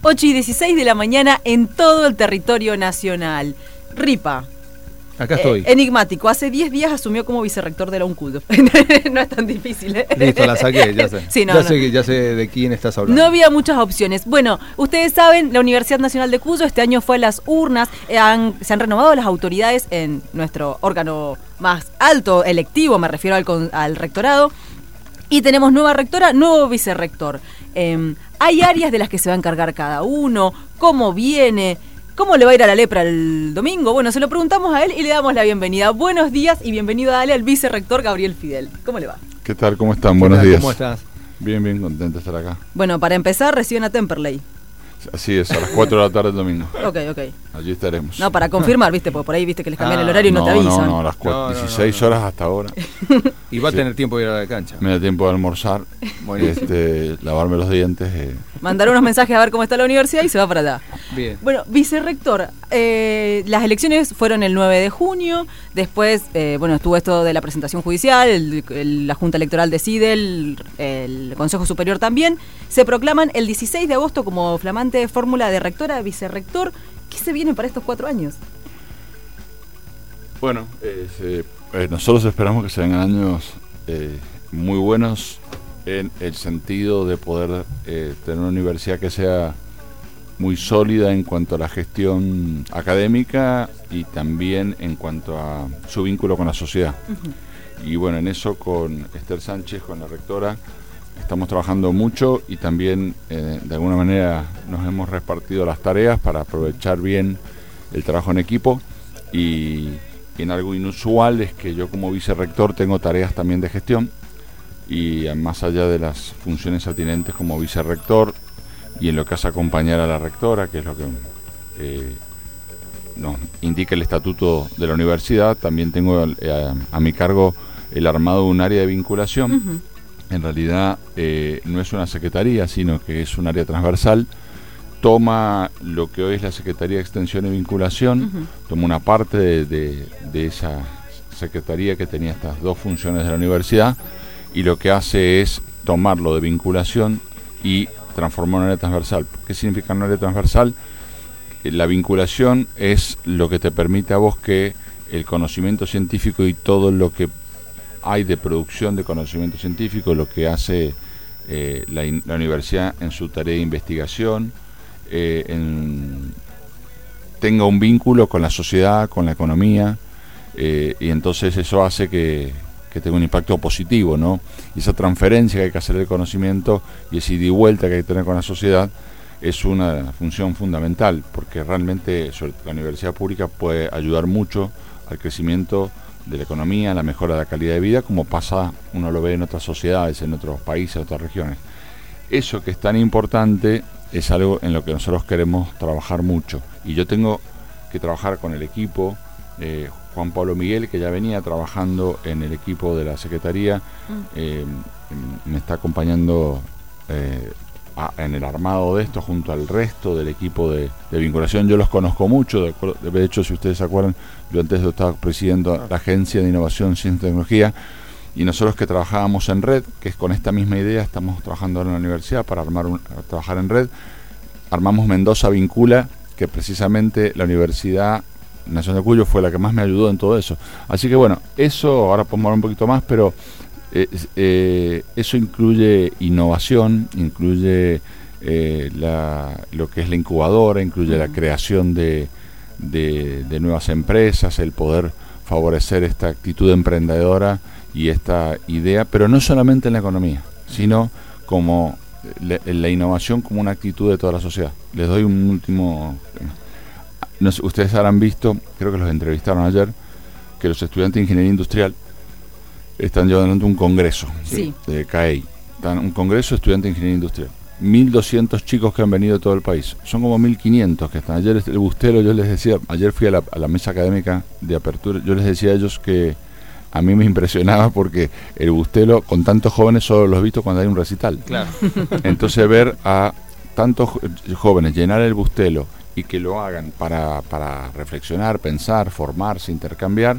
8:16 de la mañana en todo el territorio nacional. Ripa. Acá estoy. Enigmático. Hace 10 días asumió como vicerrector de la UNCUD. No es tan difícil, ¿eh? Listo, la saqué, ya sé. Sí, ya sé de quién estás hablando. No había muchas opciones. Bueno, ustedes saben, la Universidad Nacional de Cuyo este año fue a las urnas. Se han renovado las autoridades en nuestro órgano más alto, electivo, me refiero al rectorado. Y tenemos nueva rectora, nuevo vicerrector. Hay áreas de las que se va a encargar cada uno, cómo viene, cómo le va a ir a la lepra el domingo. Bueno, se lo preguntamos a él y le damos la bienvenida. Buenos días y bienvenido a al vicerrector Gabriel Fidel. ¿Cómo le va? ¿Qué tal? ¿Cómo están? Buenos días. ¿Cómo estás? Bien, contento de estar acá. Bueno, para empezar, reciben a Temperley. Así es, a las 4 de la tarde el domingo. Ok. Allí estaremos. No, para confirmar, ¿viste? Porque por ahí viste que les cambian el horario y no te avisan. No, a las 16 horas hasta ahora. Y va a tener tiempo de ir a la cancha. Me da tiempo de almorzar, lavarme los dientes. Mandar unos mensajes a ver cómo está la universidad y se va para allá. Bien. Bueno, vicerrector, las elecciones fueron el 9 de junio, después, estuvo esto de la presentación judicial, la Junta Electoral decide, el Consejo Superior también, se proclaman el 16 de agosto como flamante fórmula de rectora, vicerrector. ¿Qué se viene para estos 4 años? Bueno, nosotros esperamos que sean años muy buenos en el sentido de poder tener una universidad que sea muy sólida en cuanto a la gestión académica y también en cuanto a su vínculo con la sociedad. Uh-huh. Y bueno, en eso con Esther Sánchez, con la rectora, estamos trabajando mucho y también de alguna manera nos hemos repartido las tareas para aprovechar bien el trabajo en equipo y en algo inusual es que yo como vicerrector tengo tareas también de gestión y más allá de las funciones atinentes como vicerrector y en lo que hace acompañar a la rectora, que es lo que nos indica el estatuto de la universidad, también tengo a mi cargo el armado de un área de vinculación. Uh-huh. En realidad no es una secretaría, sino que es un área transversal. Toma lo que hoy es la Secretaría de Extensión y Vinculación, uh-huh. Toma una parte de esa secretaría que tenía estas dos funciones de la universidad y lo que hace es tomarlo de vinculación y transformar en un área transversal. ¿Qué significa un área transversal? La vinculación es lo que te permite a vos que el conocimiento científico y todo lo que hay de producción de conocimiento científico, lo que hace la universidad en su tarea de investigación, tenga un vínculo con la sociedad, con la economía, y entonces eso hace que tenga un impacto positivo, ¿no? Y esa transferencia que hay que hacer del conocimiento y esa ida y vuelta que hay que tener con la sociedad es una función fundamental, porque realmente la universidad pública puede ayudar mucho al crecimiento de la economía, la mejora de la calidad de vida, como pasa, uno lo ve en otras sociedades, en otros países, en otras regiones. Eso que es tan importante es algo en lo que nosotros queremos trabajar mucho. Y yo tengo que trabajar con el equipo, Juan Pablo Miguel, que ya venía trabajando en el equipo de la Secretaría, me está acompañando en el armado de esto junto al resto del equipo de vinculación. Yo los conozco mucho, de hecho, si ustedes se acuerdan, yo antes estaba presidiendo la Agencia de Innovación, Ciencia y Tecnología, y nosotros que trabajábamos en red, que es con esta misma idea, estamos trabajando ahora en la universidad para trabajar en red, armamos Mendoza Vincula, que precisamente la Universidad Nacional de Cuyo fue la que más me ayudó en todo eso. Así que bueno, eso, ahora podemos hablar un poquito más, pero eso incluye innovación, incluye lo que es la incubadora, incluye la creación de nuevas empresas, el poder favorecer esta actitud emprendedora y esta idea, pero no solamente en la economía, sino como la innovación como una actitud de toda la sociedad. Les doy un último... No sé, ustedes habrán visto, creo que los entrevistaron ayer, que los estudiantes de Ingeniería Industrial están llevando adelante un congreso, sí, de CAEI. Un congreso de estudiantes de Ingeniería Industrial. 1.200 chicos que han venido de todo el país. Son como 1.500 que están. Ayer el Bustelo, yo les decía, ayer fui a la mesa académica de apertura, yo les decía a ellos que a mí me impresionaba porque el Bustelo, con tantos jóvenes, solo los he visto cuando hay un recital. Claro. Entonces ver a tantos jóvenes llenar el Bustelo y que lo hagan para reflexionar, pensar, formarse, intercambiar,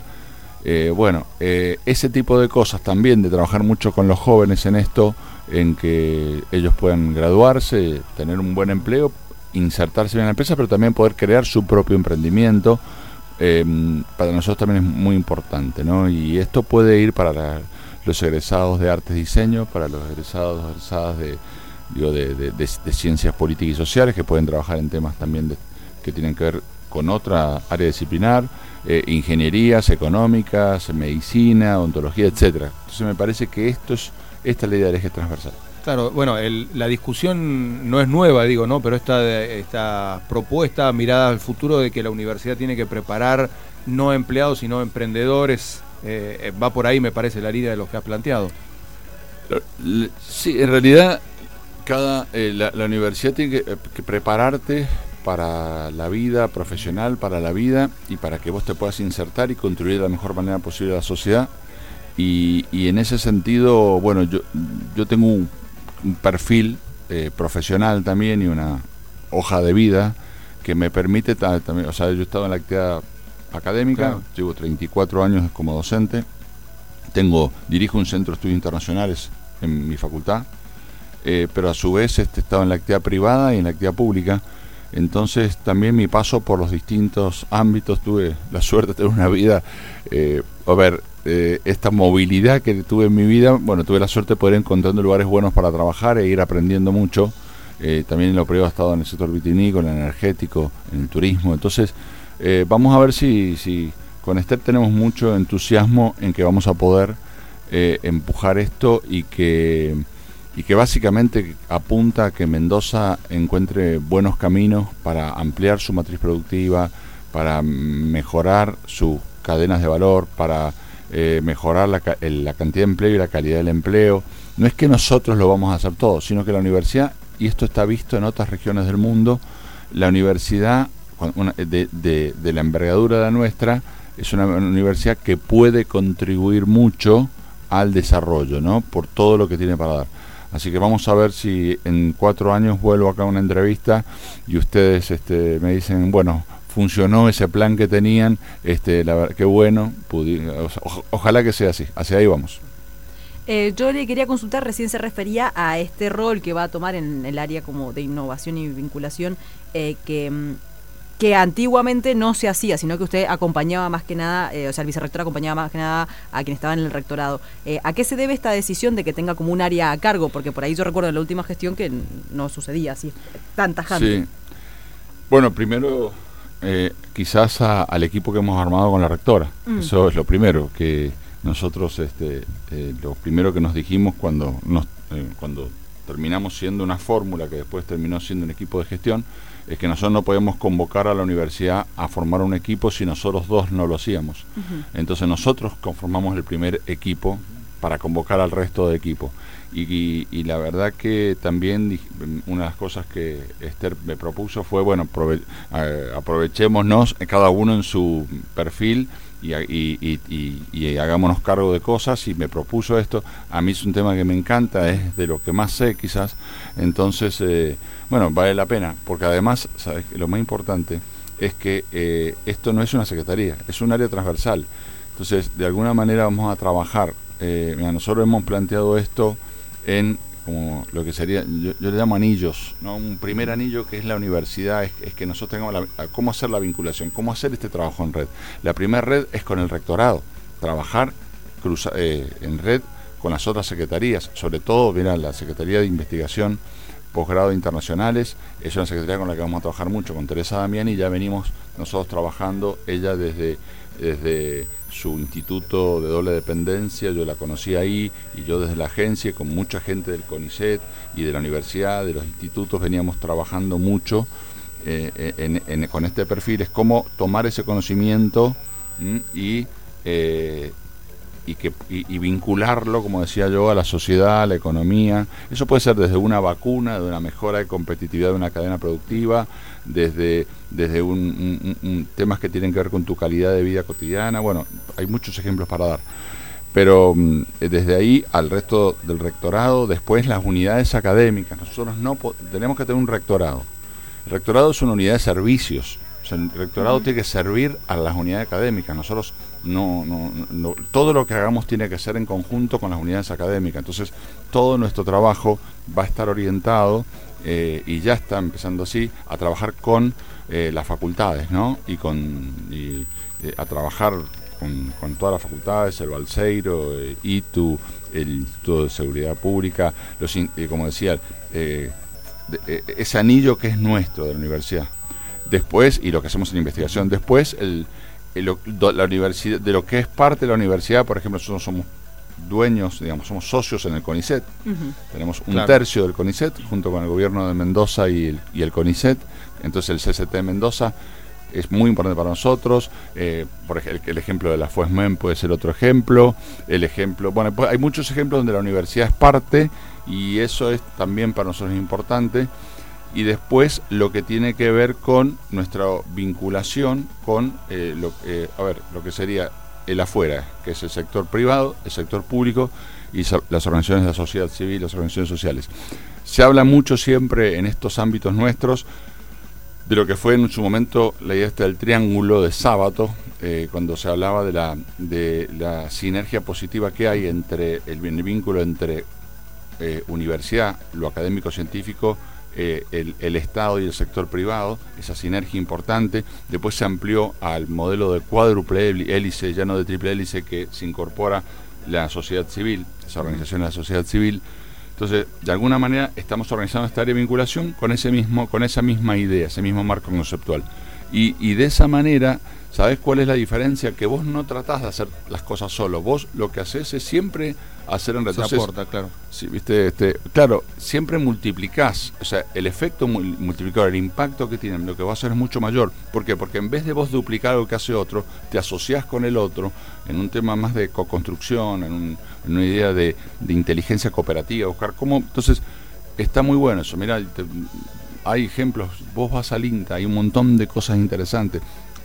ese tipo de cosas también, de trabajar mucho con los jóvenes en esto, en que ellos puedan graduarse, tener un buen empleo insertarse bien en la empresa, pero también poder crear su propio emprendimiento. Para nosotros también es muy importante, ¿no? Y esto puede ir para los egresados de artes y diseño, para los egresadas de ciencias políticas y sociales, que pueden trabajar en temas también que tienen que ver con otra área disciplinar, ingenierías económicas, medicina, odontología, etcétera. Entonces me parece que esta es la idea del eje transversal. Claro, bueno, la discusión no es nueva, digo, ¿no? Pero esta propuesta mirada al futuro de que la universidad tiene que preparar no empleados sino emprendedores, va por ahí, me parece, la línea de lo que has planteado. Sí, en realidad la universidad tiene que prepararte para la vida profesional, para la vida, y para que vos te puedas insertar y contribuir de la mejor manera posible a la sociedad. Y en ese sentido, bueno, yo tengo un perfil profesional también y una hoja de vida que me permite también, o sea, yo he estado en la actividad académica, claro. Llevo 34 años como docente, dirijo un centro de estudios internacionales en mi facultad, pero a su vez he estado en la actividad privada y en la actividad pública. Entonces también mi paso por los distintos ámbitos, tuve la suerte de tener una vida, esta movilidad que tuve en mi vida, bueno, tuve la suerte de poder encontrando lugares buenos para trabajar e ir aprendiendo mucho. También en lo privado he estado en el sector vitivinícola, en el energético, en el turismo. Entonces vamos a ver si con Esther tenemos mucho entusiasmo en que vamos a poder empujar esto y que básicamente apunta a que Mendoza encuentre buenos caminos para ampliar su matriz productiva, para mejorar sus cadenas de valor, para mejorar la cantidad de empleo y la calidad del empleo. No es que nosotros lo vamos a hacer todo, sino que la universidad, y esto está visto en otras regiones del mundo, la universidad de la envergadura de la nuestra es una universidad que puede contribuir mucho al desarrollo, ¿no? Por todo lo que tiene para dar. Así que vamos a ver si en 4 años vuelvo acá a una entrevista y ustedes me dicen, bueno, funcionó ese plan que tenían, la verdad, qué bueno, ojalá que sea así, hacia ahí vamos. Yo le quería consultar, recién se refería a este rol que va a tomar en el área como de innovación y vinculación, que antiguamente no se hacía, sino que usted acompañaba más que nada, o sea, el vicerrector acompañaba más que nada a quien estaba en el rectorado. ¿A qué se debe esta decisión de que tenga como un área a cargo? Porque por ahí yo recuerdo en la última gestión que no sucedía así, tan tajante. Sí. Bueno, primero, quizás al equipo que hemos armado con la rectora. Eso es lo primero, que nosotros, lo primero que nos dijimos cuando terminamos siendo una fórmula que después terminó siendo un equipo de gestión, es que nosotros no podemos convocar a la universidad a formar un equipo si nosotros dos no lo hacíamos. Entonces nosotros conformamos el primer equipo para convocar al resto de equipo. Y la verdad que también una de las cosas que Esther me propuso fue, bueno, aprovechémonos cada uno en su perfil y hagámonos cargo de cosas, y me propuso esto. A mí es un tema que me encanta, es de lo que más sé quizás, entonces bueno, vale la pena, porque además, ¿sabes?, lo más importante es que esto no es una secretaría, es un área transversal. Entonces de alguna manera vamos a trabajar, nosotros hemos planteado esto en como lo que sería, yo le llamo anillos, ¿no? Un primer anillo que es la universidad, es que nosotros tengamos cómo hacer la vinculación, cómo hacer este trabajo en red. La primera red es con el rectorado, trabajar en red con las otras secretarías, sobre todo, mira, la Secretaría de Investigación, Posgrado Internacionales, es una secretaría con la que vamos a trabajar mucho, con Teresa Damiani, y ya venimos nosotros trabajando, ella desde su instituto de doble dependencia, yo la conocí ahí, y yo desde la agencia, con mucha gente del CONICET y de la universidad, de los institutos, veníamos trabajando mucho con este perfil. Es cómo tomar ese conocimiento y vincularlo, como decía yo, a la sociedad, a la economía. Eso puede ser desde una vacuna, de una mejora de competitividad de una cadena productiva, desde temas que tienen que ver con tu calidad de vida cotidiana. Bueno, hay muchos ejemplos para dar, pero desde ahí al resto del rectorado. Después las unidades académicas. Nosotros no tenemos que tener un rectorado. El rectorado es una unidad de servicios, O sea, el rectorado tiene que servir a las unidades académicas. Nosotros no, todo lo que hagamos tiene que ser en conjunto con las unidades académicas. Entonces, todo nuestro trabajo va a estar orientado, y ya está empezando así, a trabajar con las facultades, ¿no? Y a trabajar con todas las facultades, el Balseiro, ITU, el Instituto de Seguridad Pública, como decía, ese anillo que es nuestro de la universidad. Después, y lo que hacemos en investigación, después la universidad, de lo que es parte de la universidad. Por ejemplo, nosotros somos dueños, digamos, somos socios en el CONICET. Tenemos un tercio del CONICET junto con el gobierno de Mendoza y el CONICET. Entonces el CCT de Mendoza es muy importante para nosotros. Por ejemplo, el ejemplo de la FUESMEN puede ser otro ejemplo. Bueno, pues hay muchos ejemplos donde la universidad es parte, y eso es también para nosotros importante. Y después lo que tiene que ver con nuestra vinculación con lo que sería el afuera, que es el sector privado, el sector público y las organizaciones de la sociedad civil, las organizaciones sociales. Se habla mucho siempre en estos ámbitos nuestros de lo que fue en su momento la idea del triángulo de Sábato, cuando se hablaba de la sinergia positiva que hay entre el vínculo entre universidad, lo académico-científico, el Estado y el sector privado, esa sinergia importante. Después se amplió al modelo de cuádruple hélice, ya no de triple hélice, que se incorpora la sociedad civil, esa organización de la sociedad civil. Entonces, de alguna manera estamos organizando esta área de vinculación con esa misma idea, ese mismo marco conceptual. Y de esa manera, ¿sabés cuál es la diferencia? Que vos no tratás de hacer las cosas solo, vos lo que haces es siempre hacer en retroceso. Se aporta, claro. Sí, ¿viste? Claro, siempre multiplicás, o sea, el efecto multiplicador, el impacto que tienen, lo que va a hacer es mucho mayor. ¿Por qué? Porque en vez de vos duplicar lo que hace otro, te asociás con el otro en un tema más de co-construcción, en una idea de inteligencia cooperativa, buscar cómo. Entonces, está muy bueno eso. Mirá, hay ejemplos, vos vas al INTA, hay un montón de cosas interesantes.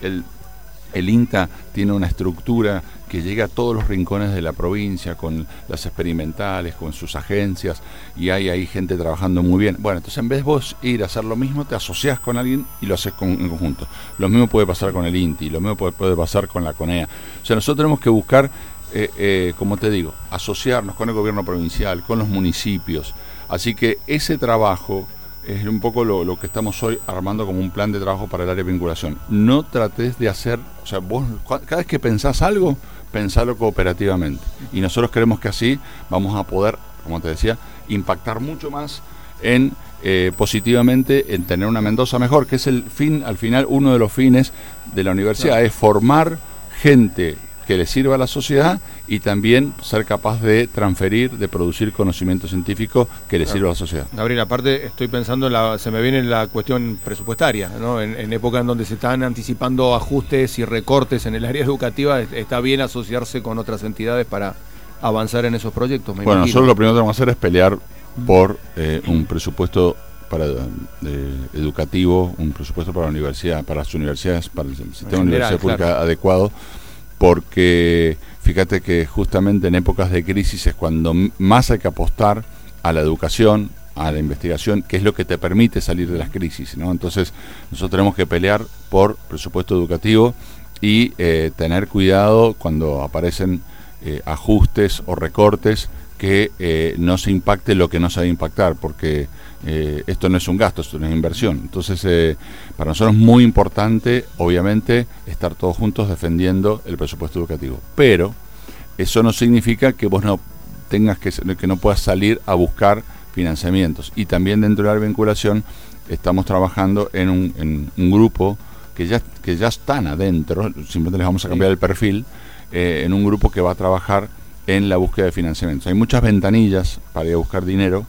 El INTA tiene una estructura que llega a todos los rincones de la provincia, con las experimentales, con sus agencias, y hay ahí gente trabajando muy bien. Bueno, entonces en vez de vos ir a hacer lo mismo, te asociás con alguien y lo haces en conjunto. Lo mismo puede pasar con el INTI, lo mismo puede pasar con la CONEA. O sea, nosotros tenemos que buscar, como te digo, asociarnos con el gobierno provincial, con los municipios. Así que ese trabajo es un poco lo que estamos hoy armando como un plan de trabajo para el área de vinculación. No trates de hacer, o sea, vos cada vez que pensás algo, pensalo cooperativamente. Y nosotros creemos que así vamos a poder, como te decía, impactar mucho más en positivamente en tener una Mendoza mejor, que es al final uno de los fines de la universidad, claro. Es formar gente que le sirva a la sociedad y también ser capaz de transferir, de producir conocimiento científico que le sirva a la sociedad. Gabriel, aparte estoy pensando, se me viene la cuestión presupuestaria, ¿no? En época en donde se están anticipando ajustes y recortes en el área educativa, está bien asociarse con otras entidades para avanzar en esos proyectos. Bueno, nosotros lo primero que vamos a hacer es pelear por un presupuesto educativo, un presupuesto para la universidad, para las universidades, para el sistema de universidad pública, claro, adecuado. Porque fíjate que justamente en épocas de crisis es cuando más hay que apostar a la educación, a la investigación, que es lo que te permite salir de las crisis, ¿no? Entonces nosotros tenemos que pelear por presupuesto educativo y tener cuidado cuando aparecen ajustes o recortes, que no se impacte lo que no se debe impactar, porque esto no es un gasto, esto es una inversión. Entonces, para nosotros es muy importante, obviamente, estar todos juntos defendiendo el presupuesto educativo. Pero eso no significa que vos no tengas que no puedas salir a buscar financiamientos. Y también dentro de la vinculación estamos trabajando en un grupo que ya están adentro, simplemente les vamos a cambiar el perfil, en un grupo que va a trabajar en la búsqueda de financiamientos. Hay muchas ventanillas para ir a buscar dinero,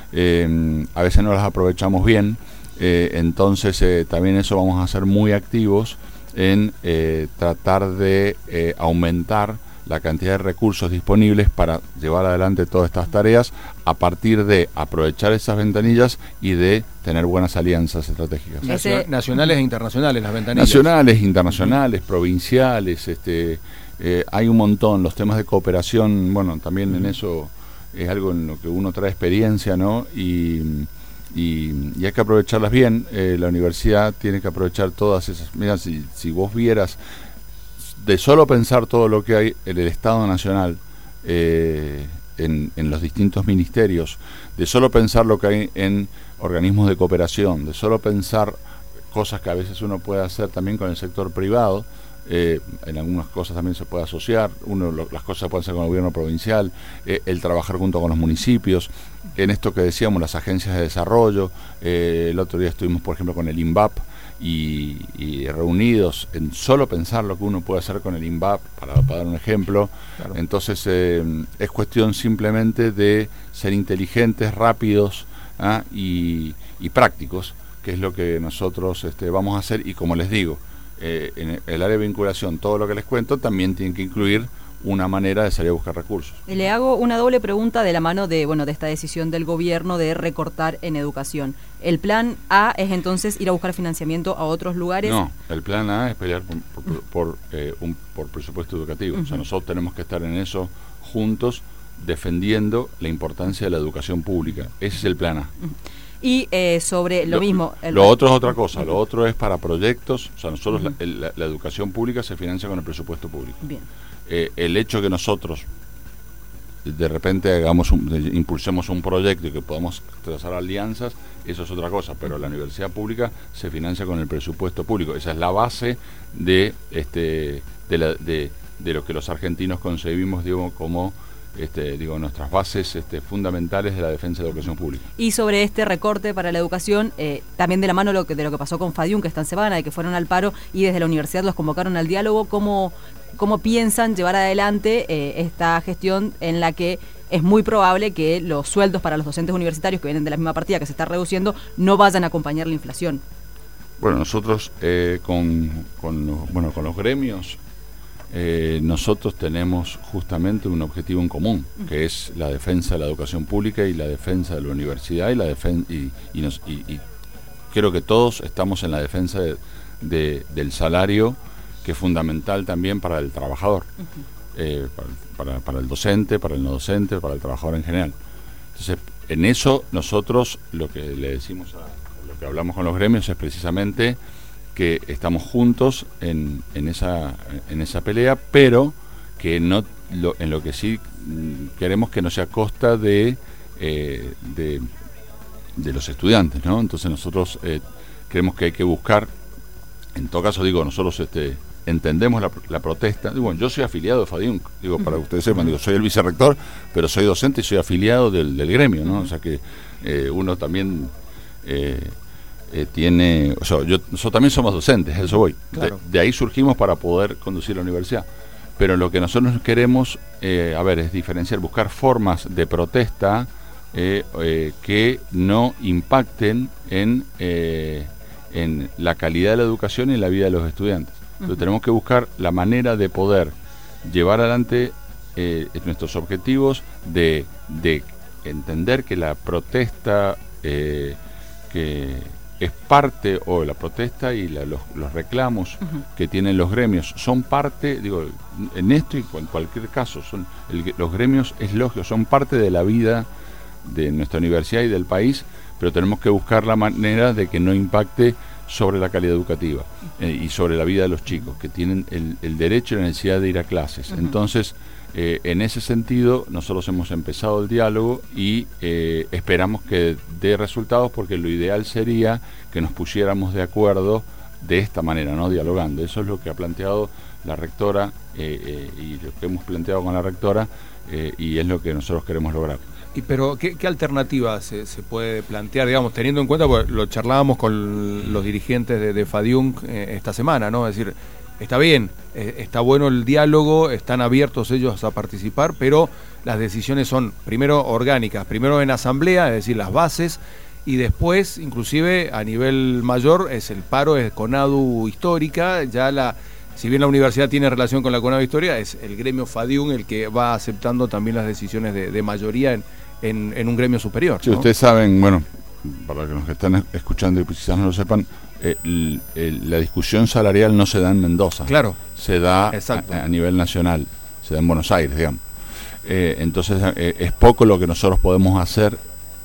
a veces no las aprovechamos bien, entonces también eso vamos a ser muy activos en tratar de aumentar la cantidad de recursos disponibles para llevar adelante todas estas tareas, a partir de aprovechar esas ventanillas y de tener buenas alianzas estratégicas. Nacionales e internacionales las ventanillas. Nacionales, internacionales, provinciales, hay un montón. Los temas de cooperación, bueno, también en eso es algo en lo que uno trae experiencia, ¿no? Y y hay que aprovecharlas bien. La universidad tiene que aprovechar todas esas. Mira, si vos vieras, de solo pensar todo lo que hay en el Estado Nacional, en los distintos ministerios, de solo pensar lo que hay en organismos de cooperación, de solo pensar cosas que a veces uno puede hacer también con el sector privado. En algunas cosas también se puede asociar, las cosas se pueden hacer con el gobierno provincial, el trabajar junto con los municipios, en esto que decíamos, las agencias de desarrollo. El otro día estuvimos, por ejemplo, con el INVAP y reunidos en solo pensar lo que uno puede hacer con el INVAP, para dar un ejemplo. Claro. Entonces es cuestión simplemente de ser inteligentes, rápidos, y prácticos, que es lo que nosotros vamos a hacer. Y como les digo, en el área de vinculación, todo lo que les cuento también tiene que incluir una manera de salir a buscar recursos. Le hago una doble pregunta de la mano de de esta decisión del gobierno de recortar en educación. ¿El plan A es entonces ir a buscar financiamiento a otros lugares? No, el plan A es pelear por presupuesto educativo. O sea, nosotros tenemos que estar en eso juntos, defendiendo la importancia de la educación pública. Ese es el plan A. Y sobre lo mismo... Lo otro es otra cosa. Lo otro es para proyectos. O sea, nosotros la educación pública se financia con el presupuesto público. Bien. El hecho que nosotros de repente impulsemos un proyecto y que podamos trazar alianzas, eso es otra cosa, pero la universidad pública se financia con el presupuesto público. Esa es la base de lo que los argentinos concebimos, como nuestras bases fundamentales de la defensa de la educación pública. Y sobre este recorte para la educación, también de la mano de lo que pasó con Fadium, que esta semana, de que fueron al paro y desde la universidad los convocaron al diálogo, ¿cómo piensan llevar adelante esta gestión en la que es muy probable que los sueldos para los docentes universitarios que vienen de la misma partida que se está reduciendo no vayan a acompañar la inflación? Bueno, nosotros con los gremios, nosotros tenemos justamente un objetivo en común, que es la defensa de la educación pública y la defensa de la universidad y creo que todos estamos en la defensa del salario, que es fundamental también para el trabajador, para el docente, para el no docente, para el trabajador en general. Entonces, en eso nosotros lo que le decimos lo que hablamos con los gremios es precisamente que estamos juntos en esa pelea, pero que en lo que sí queremos que no sea a costa de los estudiantes, ¿no? Entonces nosotros creemos que hay que buscar, en todo caso nosotros entendemos la protesta. Bueno, yo soy afiliado de Fadium, para que ustedes sepan, soy el vicerrector, pero soy docente y soy afiliado del gremio, ¿no? O sea que uno también tiene, nosotros también somos docentes, eso voy. Claro. De ahí surgimos para poder conducir la universidad. Pero lo que nosotros queremos, es diferenciar, buscar formas de protesta que no impacten en la calidad de la educación y en la vida de los estudiantes. Entonces tenemos que buscar la manera de poder llevar adelante nuestros objetivos, de entender que la protesta que es parte, o la protesta y los reclamos que tienen los gremios son parte, en esto y en cualquier caso, los gremios, es lógico, son parte de la vida de nuestra universidad y del país, pero tenemos que buscar la manera de que no impacte sobre la calidad educativa y sobre la vida de los chicos, que tienen el derecho y la necesidad de ir a clases. Entonces, en ese sentido, nosotros hemos empezado el diálogo y esperamos que dé resultados, porque lo ideal sería que nos pusiéramos de acuerdo de esta manera, ¿no? Dialogando. Eso es lo que ha planteado la rectora y lo que hemos planteado con la rectora, y es lo que nosotros queremos lograr. Pero ¿qué alternativa se puede plantear, teniendo en cuenta, porque lo charlábamos con los dirigentes de Fadium esta semana, ¿no? Es decir, está bien, está bueno el diálogo, están abiertos ellos a participar, pero las decisiones son primero orgánicas, primero en asamblea, es decir, las bases, y después, inclusive a nivel mayor, es el paro, es CONADU Histórica, si bien la universidad tiene relación con la CONADU Histórica, es el gremio Fadium el que va aceptando también las decisiones de mayoría en un gremio superior, ¿no? Sí, ustedes saben, para los que están escuchando y quizás no lo sepan, la discusión salarial no se da en Mendoza. Claro. Se da a nivel nacional, se da en Buenos Aires, digamos. Entonces, es poco lo que nosotros podemos hacer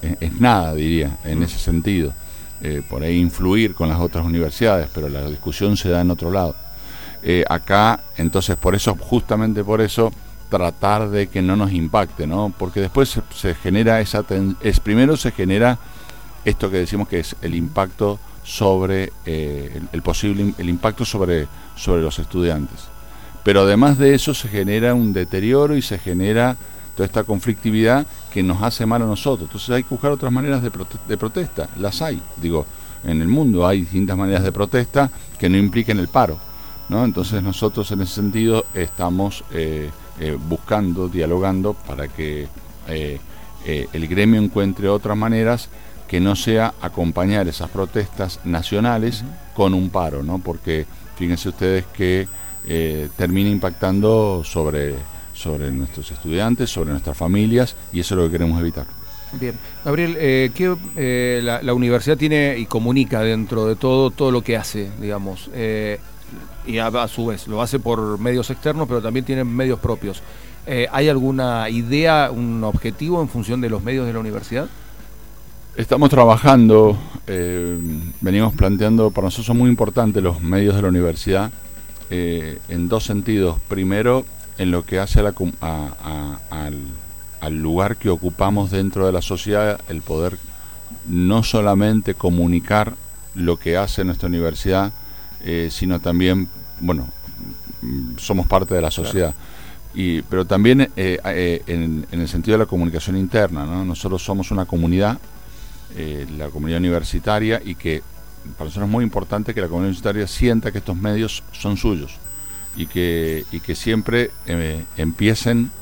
es nada, diría, en ese sentido. Por ahí influir con las otras universidades, pero la discusión se da en otro lado. Acá, entonces, justamente por eso, tratar de que no nos impacte, ¿no? Porque después se genera primero se genera esto que decimos que es el impacto sobre el impacto sobre los estudiantes. Pero además de eso se genera un deterioro y se genera toda esta conflictividad que nos hace mal a nosotros. Entonces hay que buscar otras maneras de protesta. Las hay, digo, en el mundo hay distintas maneras de protesta que no impliquen el paro, ¿no? Entonces nosotros en ese sentido estamos buscando, dialogando para que el gremio encuentre otras maneras que no sea acompañar esas protestas nacionales con un paro, ¿no? Porque fíjense ustedes que termina impactando sobre nuestros estudiantes, sobre nuestras familias, y eso es lo que queremos evitar. Bien. Gabriel, la universidad tiene y comunica dentro de todo lo que hace, digamos, y a su vez lo hace por medios externos, pero también tiene medios propios. ¿Hay alguna idea, un objetivo en función de los medios de la universidad? Estamos trabajando, venimos planteando, para nosotros son muy importantes los medios de la universidad, en dos sentidos. Primero, en lo que hace al lugar que ocupamos dentro de la sociedad, el poder no solamente comunicar lo que hace nuestra universidad, sino también, bueno, somos parte de la sociedad. Claro. Pero también en el sentido de la comunicación interna, ¿no? Nosotros somos una comunidad, la comunidad universitaria, y que para nosotros es muy importante que la comunidad universitaria sienta que estos medios son suyos y que siempre empiecen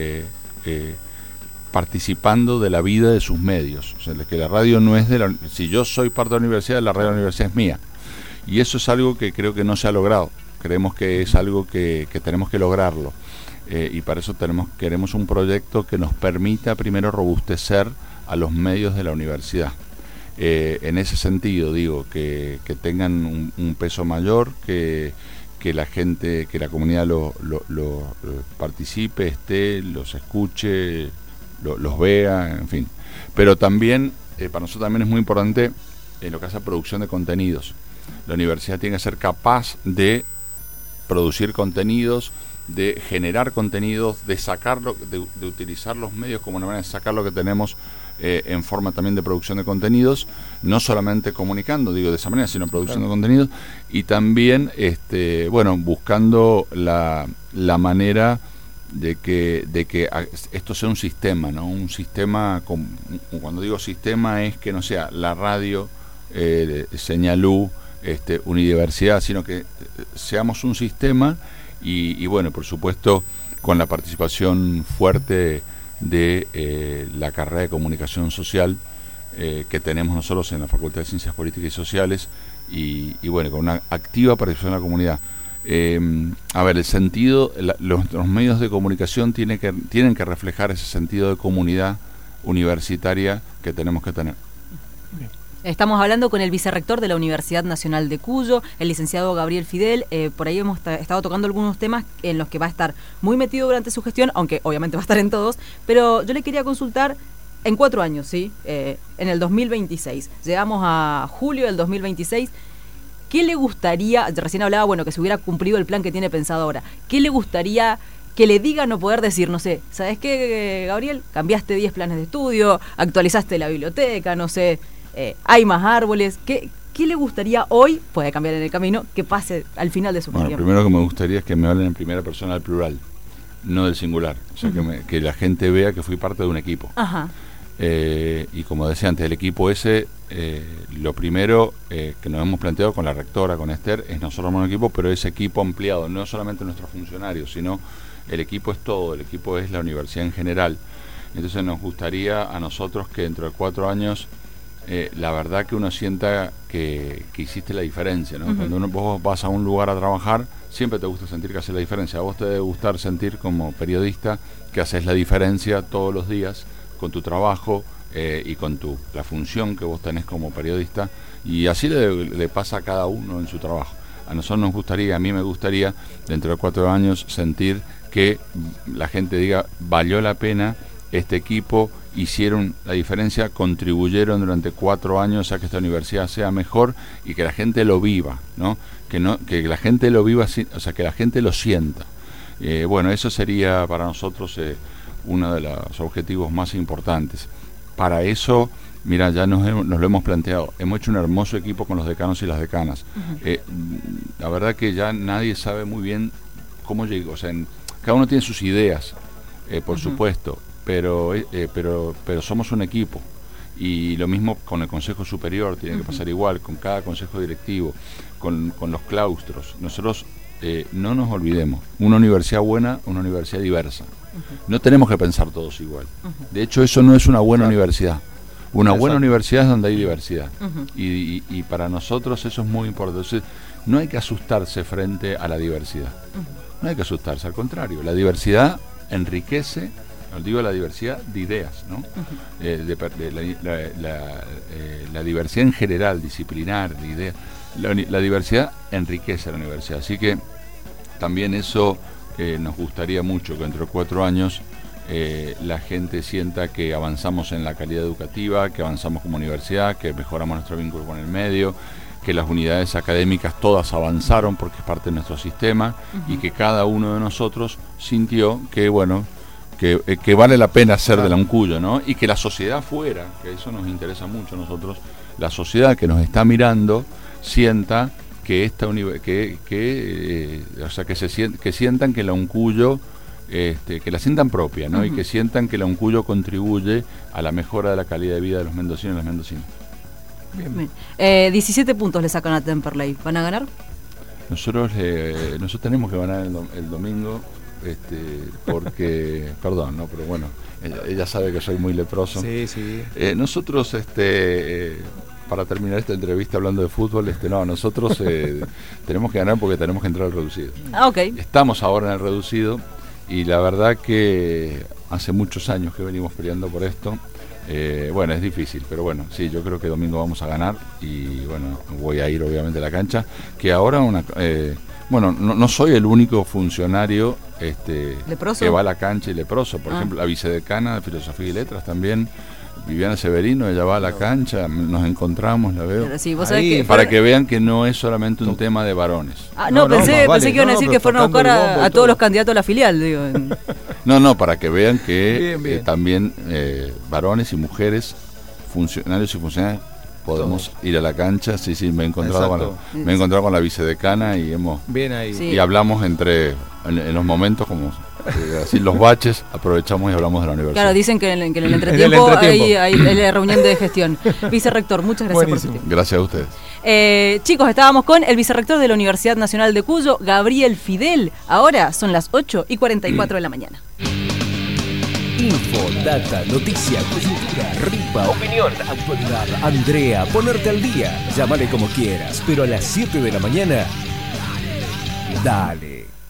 participando de la vida de sus medios. O sea, que la radio no es si yo soy parte de la universidad, la radio de la universidad es mía. Y eso es algo que creo que no se ha logrado. Creemos que es algo que tenemos que lograrlo. Y para eso queremos un proyecto que nos permita primero robustecer a los medios de la universidad. En ese sentido, digo, que tengan un peso mayor, que la gente, que la comunidad lo participe, los escuche, los vea, en fin. Pero también, para nosotros también es muy importante lo que hace producción de contenidos. La universidad tiene que ser capaz de producir contenidos, de generar contenidos, de sacarlo, de utilizar los medios como una manera de sacar lo que tenemos en forma también de producción de contenidos, no solamente comunicando, digo de esa manera, sino produciendo contenidos, y también buscando la manera de que esto sea un sistema, ¿no? Un sistema, cuando digo sistema es que no sea la radio, Señalú, Unidiversidad, sino que seamos un sistema y bueno, por supuesto, con la participación fuerte de la carrera de comunicación social que tenemos nosotros en la Facultad de Ciencias Políticas y Sociales y bueno, con una activa participación de la comunidad. El sentido, los medios de comunicación tienen que reflejar ese sentido de comunidad universitaria que tenemos que tener. Bien. Estamos hablando con el vicerrector de la Universidad Nacional de Cuyo, el licenciado Gabriel Fidel. Por ahí hemos estado tocando algunos temas en los que va a estar muy metido durante su gestión, aunque obviamente va a estar en todos, pero yo le quería consultar en 4 años, ¿sí? En el 2026. Llegamos a julio del 2026. ¿Qué le gustaría, recién hablaba, bueno, que se hubiera cumplido el plan que tiene pensado ahora, ¿qué le gustaría que le digan o poder decir? No sé, ¿sabes qué, Gabriel? Cambiaste 10 planes de estudio, actualizaste la biblioteca, no sé, hay más árboles. ¿Qué le gustaría hoy, puede cambiar en el camino, que pase al final de su gestión? Bueno, primero que me gustaría es que me hablen en primera persona del plural, no del singular. O sea, que la gente vea que fui parte de un equipo. Ajá. Y como decía antes, el equipo ese, lo primero que nos hemos planteado con la rectora, con Esther, es no solo un equipo, pero ese equipo ampliado, no solamente nuestros funcionarios, sino el equipo es todo, el equipo es la universidad en general. Entonces nos gustaría a nosotros que dentro de 4 años la verdad que uno sienta que hiciste la diferencia, ¿no? Cuando vos vas a un lugar a trabajar, siempre te gusta sentir que haces la diferencia. A vos te debe gustar sentir como periodista que haces la diferencia todos los días con tu trabajo y con la función que vos tenés como periodista, y así le pasa a cada uno en su trabajo. A nosotros nos gustaría, a mí me gustaría, dentro de 4 años, sentir que la gente diga, valió la pena este equipo hicieron la diferencia, contribuyeron durante 4 años a que esta universidad sea mejor y que la gente lo viva, ¿no? Que la gente lo viva, o sea, que la gente lo sienta. Bueno, eso sería para nosotros uno de los objetivos más importantes. Para eso, mira, ya nos lo hemos planteado. Hemos hecho un hermoso equipo con los decanos y las decanas. La verdad que ya nadie sabe muy bien cómo llegó. O sea, cada uno tiene sus ideas, por supuesto, pero somos un equipo. Y lo mismo con el Consejo Superior, tiene que pasar igual, con cada consejo directivo, con los claustros. Nosotros no nos olvidemos, una universidad buena, una universidad diversa. No tenemos que pensar todos igual. De hecho, eso no es una buena universidad. Una buena universidad es donde hay diversidad. Y para nosotros eso es muy importante. Entonces, no hay que asustarse frente a la diversidad. No hay que asustarse, al contrario. La diversidad enriquece, digo, la diversidad de ideas, ¿no? La diversidad en general, disciplinar, de ideas. La diversidad enriquece a la universidad. Así que también eso nos gustaría mucho, que dentro de 4 años la gente sienta que avanzamos en la calidad educativa, que avanzamos como universidad, que mejoramos nuestro vínculo con el medio, que las unidades académicas todas avanzaron porque es parte de nuestro sistema, y que cada uno de nosotros sintió que, bueno, que vale la pena ser de la UNCUYO, ¿no? Y que la sociedad afuera, que eso nos interesa mucho a nosotros, la sociedad que nos está mirando sienta que que sientan que la UNCUYO, que la sientan propia, ¿no? Y que sientan que la UNCUYO contribuye a la mejora de la calidad de vida de los mendocinos y las mendocinas. Bien. 17 puntos le sacan a Temperley. ¿Van a ganar? Nosotros tenemos que ganar el domingo, porque, perdón, ¿no? Pero bueno, ella sabe que soy muy leproso. Sí, sí. Nosotros, para terminar esta entrevista hablando de fútbol, nosotros tenemos que ganar porque tenemos que entrar al reducido. Ok. Estamos ahora en el reducido y la verdad que hace muchos años que venimos peleando por esto. Bueno, es difícil, pero bueno, sí, yo creo que domingo vamos a ganar y bueno, voy a ir obviamente a la cancha, que ahora no soy el único funcionario que va a la cancha y leproso. Por ejemplo, la vicedecana de Filosofía y Letras también, Viviana Severino, ella va a la cancha, nos encontramos, la veo. Pero sí, vos sabés que para que vean que no es solamente un tema de varones. Pensé que iban a decir que fueron a buscar a todos los candidatos a la filial, digo. No, para que vean que bien. También varones y mujeres, funcionarios y funcionarias, podemos ir a la cancha. Sí, me he encontrado con la vicedecana y bien ahí. Y hablamos en los momentos como así los baches, aprovechamos y hablamos de la universidad. Claro, dicen que en el entretiempo hay la reunión de gestión. Vicerrector, muchas gracias. Buenísimo. Por su tiempo. Gracias a ustedes. Chicos, estábamos con el vicerrector de la Universidad Nacional de Cuyo, Gabriel Fidel. Ahora son las 8:44 de la mañana. Info, data, noticia, coyuntura, ripa, opinión, actualidad. Andrea, ponerte al día. Llámale como quieras, pero a las 7 de la mañana, dale.